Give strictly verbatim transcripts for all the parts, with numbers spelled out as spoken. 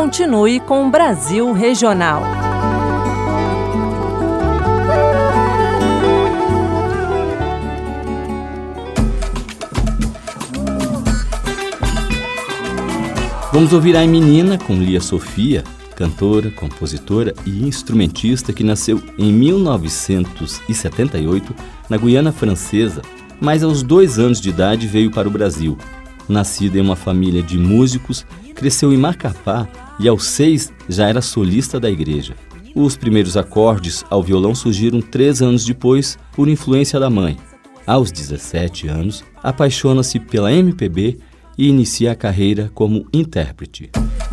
continue com o Brasil Regional. Vamos ouvir Ai Menina com Lia Sofia, cantora, compositora e instrumentista que nasceu em mil novecentos e setenta e oito na Guiana Francesa, mas aos dois anos de idade veio para o Brasil. Nascida em uma família de músicos, cresceu em Macapá e aos seis já era solista da igreja. Os primeiros acordes ao violão surgiram três anos depois por influência da mãe. Aos dezessete anos, apaixona-se pela M P B e inicia a carreira como intérprete.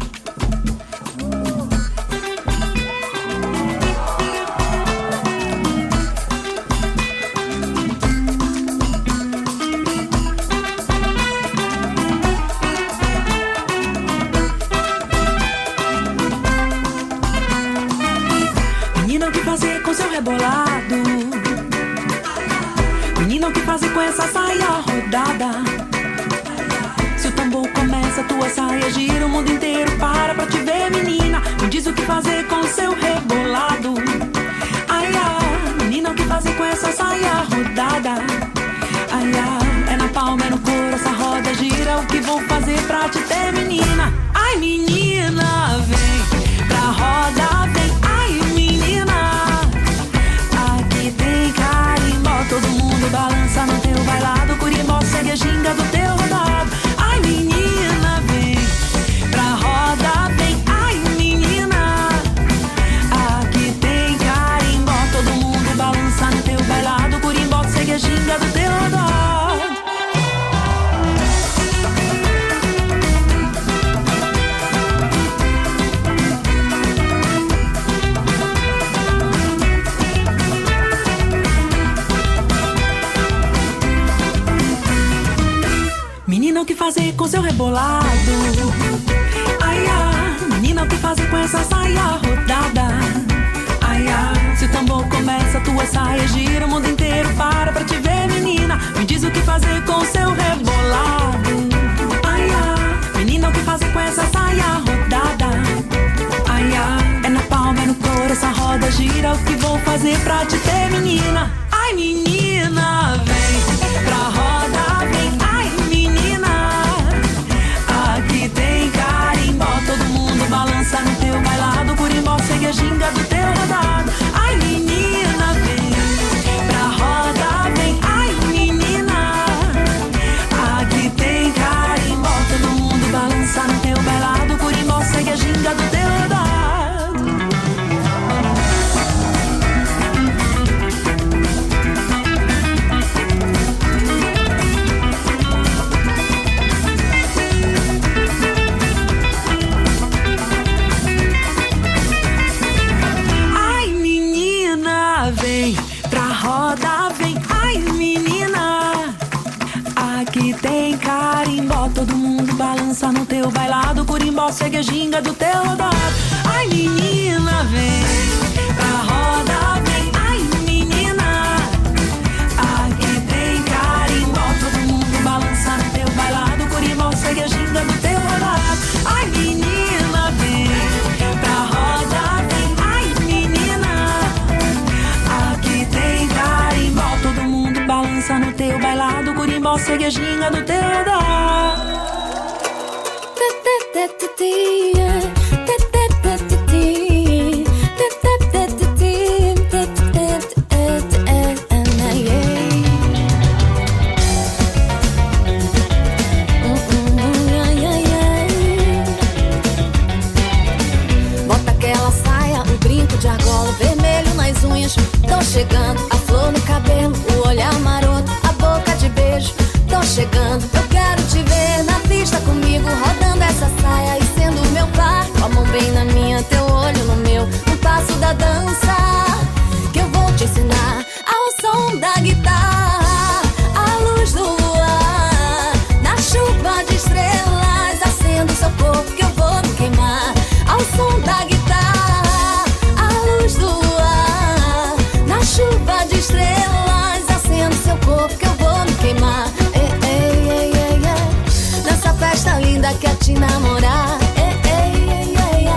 Menina, o que fazer com seu rebolado? Menina, o que fazer com essa saia rodada? Se o tambor começa, tua saia gira, o mundo inteiro para pra te ver, menina. Me diz o que fazer com seu rebolado. Ai, ai, menina, o que fazer com essa saia rodada? Ai, ai, é na palma, é no couro, essa roda gira. O que vou fazer pra te ter, menina? Ai, menina, vem pra roda, vem. Todo mundo balança no teu bailado, curimbó segue a ginga do teu rodado. Ai, menina, vem pra roda, vem. Ai, menina, aqui tem carimbó. Todo mundo balança no teu bailado, curimbó segue a ginga do teu rodado. Menina, o que fazer com seu rebolado? Ai, ai, menina, o que fazer com essa saia rodada? Ai, ai, se o tambor começa, tua saia gira, o mundo inteiro para pra te ver, menina. Me diz o que fazer com seu rebolado. Ai, ai, menina, o que fazer com essa saia rodada? Ai, ai, é na palma, é no couro, essa roda gira. O que vou fazer pra te ter, menina? Ai, menina, vem pra roda, vem. Todo mundo balança no teu bailado, curimbó segue a ginga do teu rodado. Ai, menina, vem pra roda, vem. Ai, menina, aqui tem carimbó. Todo mundo balança no teu bailado, curimbó segue a ginga do teu rodado. Vem pra roda, vem. Ai, menina, aqui tem carimbó. Todo mundo balança no teu bailado, curimbó segue a ginga do teu rodado. Ai, menina, vem pra roda, vem. Ai, menina, aqui tem carimbó. Todo mundo balança no teu bailado, curimbó segue a ginga do teu rodado. Ai, menina, vem pra roda, vem. Ai, menina, aqui tem carimbó. Todo mundo balança no teu bailado, curimbó segue a ginga do teu rodado. Bota aquela saia, um brinco de argola, vermelho nas unhas. Tô chegando, a flor no cabelo, o olhar maroto, a boca de beijo. Tô chegando, eu quero te ver na pista comigo, rodando essa saia e sendo meu par. Com a mão bem na minha, teu olho no meu, no passo da dança que eu vou te ensinar. Ao som da guitarra, à luz do luar, na chuva de estrelas, acendo seu corpo que eu vou me queimar. Ao som da guitarra, à luz do luar, na chuva de estrelas, acendo seu corpo que eu vou me queimar. Ei, ei, ei, ei, ei. Nessa festa linda quer te namorar. Ei, ei, ei, ei, ei.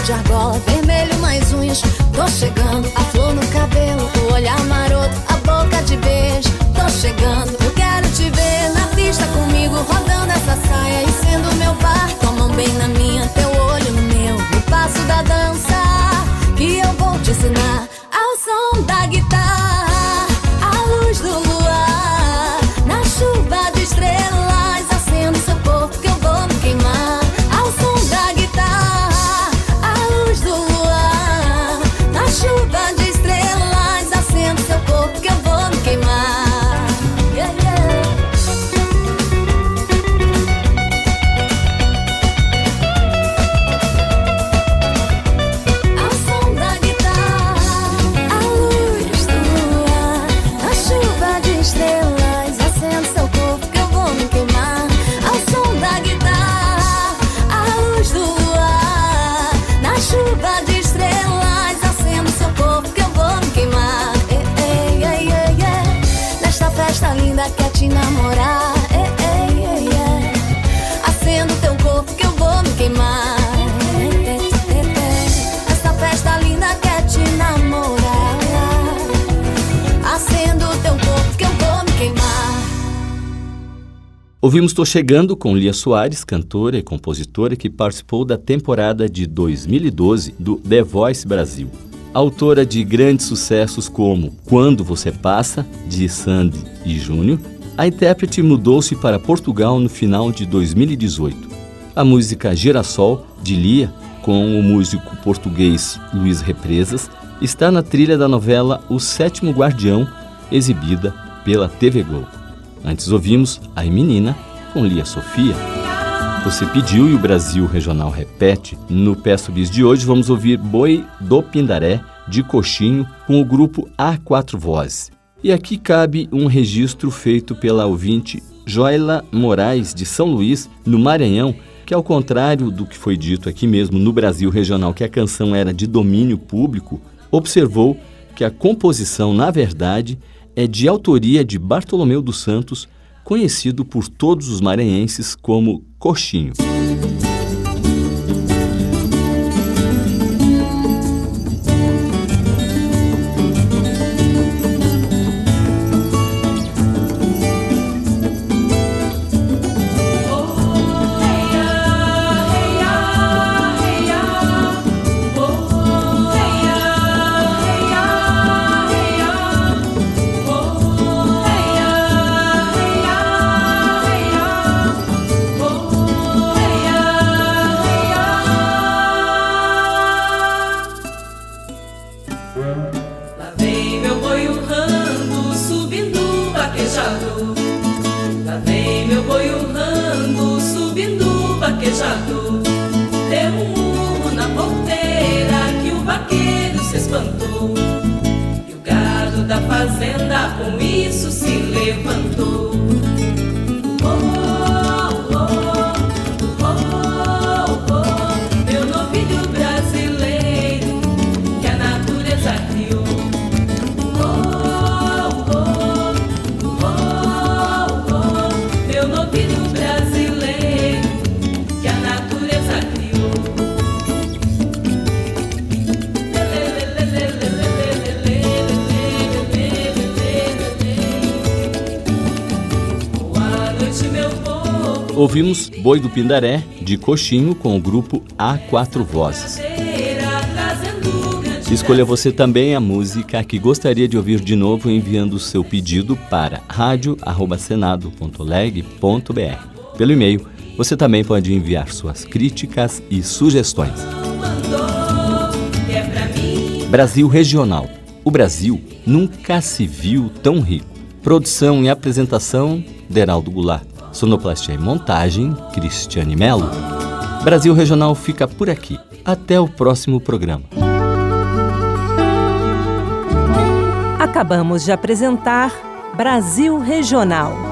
de argola, vermelho nas unhas. Tô chegando, a flor no cabelo, o olhar maroto, a boca de beijo. Tô chegando, eu quero te ver na pista comigo, rodando essa saia e sendo meu par. Tua mão bem na minha, teu olho no meu, no passo da dança que eu vou te ensinar. Ao som da guitarra, a luz do luar, na chuva de estrelas, acendo seu corpo que eu vou me queimar. Ao som da guitarra, a luz do luar, na chuva de estrelas, acendo seu corpo que eu vou me queimar. Yeah, yeah. Ao som da guitarra, a luz do luar, na chuva de estrelas, acendo seu corpo que eu vou me queimar. Ao som da guitarra, a luz do luar, na chuva de estrelas, acendo seu corpo que eu vou me queimar. Ei, ei, ei, ei, ei. Nesta festa linda quer te namorar. Ei, ei, ei, ei. Acendo teu corpo que eu vou me queimar. Ei, ei, ei, ei. Nesta festa linda quer te namorar. Acendo teu corpo que eu vou me queimar. Ouvimos Tô Chegando com Lia Soares, cantora e compositora que participou da temporada de dois mil e doze do The Voice Brasil. Autora de grandes sucessos como Quando Você Passa, de Sandy e Júnior, a intérprete mudou-se para Portugal no final de dois mil e dezoito. A música Girassol, de Lia, com o músico português Luís Represas, está na trilha da novela O Sétimo Guardião, exibida pela T V Globo. Antes ouvimos Ai Menina, com Lia Sofia. Você pediu e o Brasil Regional repete. No Peço Bis de hoje vamos ouvir Boi do Pindaré, de Coxinho, com o grupo A Quatro Vozes. E aqui cabe um registro feito pela ouvinte Joyla Moraes, de São Luís, no Maranhão, que ao contrário do que foi dito aqui mesmo no Brasil Regional, que a canção era de domínio público, observou que a composição, na verdade, é de autoria de Bartolomeu dos Santos, conhecido por todos os maranhenses como Coxinho. Lá vem meu boi urrando, subindo o vaquejado. Lá vem meu boi urrando, subindo o vaquejado. Deu um murro na porteira que o vaqueiro se espantou. E o gado da fazenda com isso se levantou. Oh, oh, oh, oh, oh, meu novilho brasileiro que a natureza criou. Oh, oh, oh, oh, meu novilho brasileiro que a natureza criou. Boa noite, meu povo. Ouvimos Boi do Pindaré, de Coxinho, com o grupo A Quatro Vozes. Escolha você também a música que gostaria de ouvir de novo enviando o seu pedido para rádio arroba senado ponto leg ponto br. Pelo e-mail, você também pode enviar suas críticas e sugestões. Brasil Regional. O Brasil nunca se viu tão rico. Produção e apresentação, Deraldo Goulart. Sonoplastia e montagem, Cristiane Melo. Brasil Regional fica por aqui. Até o próximo programa. Acabamos de apresentar Brasil Regional.